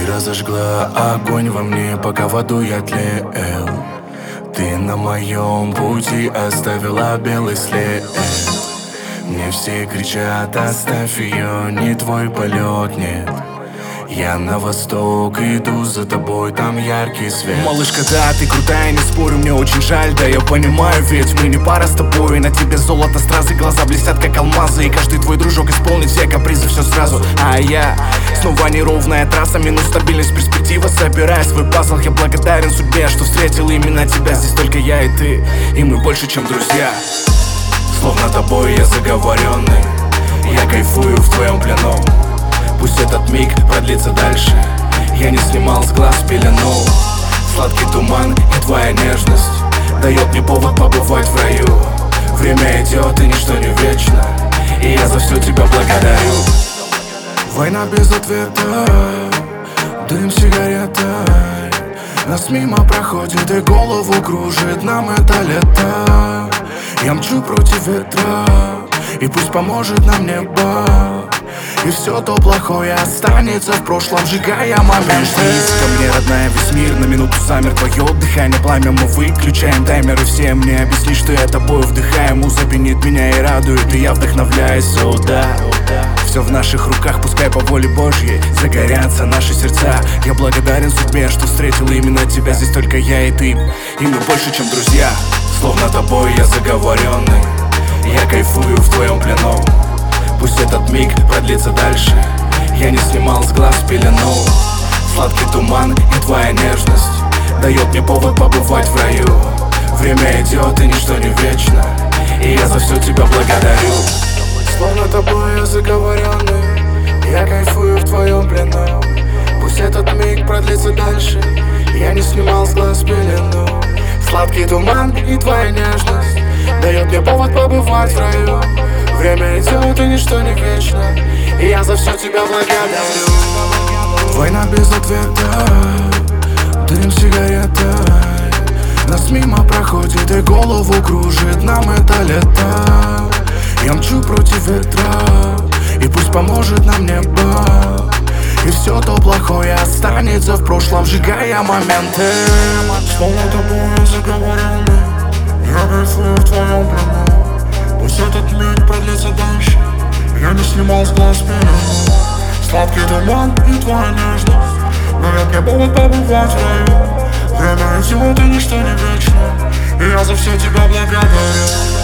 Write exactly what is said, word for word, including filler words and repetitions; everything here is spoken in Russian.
разожгла огонь во мне, пока в аду я тлел. Ты на моем пути оставила белый след. Мне все кричат: оставь ее, не твой полет, нет. Я на восток иду за тобой, там яркий свет. Малышка, да, ты крутая, не спорю, мне очень жаль. Да я понимаю, ведь мы не пара с тобой. На тебе золото, стразы, глаза блестят как алмазы. И каждый твой дружок исполнит все капризы, все сразу. А я снова неровная трасса, минус стабильность, перспектива. Собирая свой пазл, я благодарен судьбе, что встретил именно тебя. Здесь только я и ты, и мы больше, чем друзья. Словно тобой я заговоренный, я кайфую в твоем плену. Пусть этот миг продлится дальше, я не снимал с глаз пелену. Сладкий туман и твоя нежность дает мне повод побывать в раю. Время идет и ничто не вечно, и я за все тебя благодарю. Война без ответа, дым сигаретой, нас мимо проходит и голову кружит, нам это лето. Я мчу против ветра, и пусть поможет нам небо. И все то плохое останется в прошлом, сжигая моменты. Ко мне, родная, весь мир на минуту замер. Твое дыхание, пламя, мы выключаем таймер. И всем мне объясни, что я тобой вдыхаю. Муза пенит меня и радует, и я вдохновляюсь, о да. Все в наших руках, пускай по воле Божьей загорятся наши сердца. Я благодарен судьбе, что встретил именно тебя. Здесь только я и ты, и мы больше, чем друзья. Словно тобой я заговоренный, я кайфую в твоем плену. Пусть этот миг продлится дальше, я не снимал с глаз пелену. Сладкий туман и твоя нежность дает мне повод побывать в раю. Время идет и ничто не вечно, и я за все тебя благодарю. Словно тобой я заговоренный, я кайфую в твоем плену. Пусть этот миг продлится дальше, я не снимал с глаз пелену. Сладкий туман и твоя нежность дает мне повод побывать в раю. Время идет и ничто не вечно, и я за все тебя благодарю. Война без ответа, дым сигаретой, нас мимо проходит и голову кружит, нам это лето. Я мчу против ветра, и пусть поможет нам небо. И все то плохое останется в прошлом, сжигая моменты. Словно тобой заговоренный, я кайфую в твоем плену. Пусть этот миг продлится дальше, я не снимал с глаз пелену. Сладкий туман и твоя нежность дает мне повод побывать в раю. Время идет и ничто не вечно, и я за все тебя благодарю.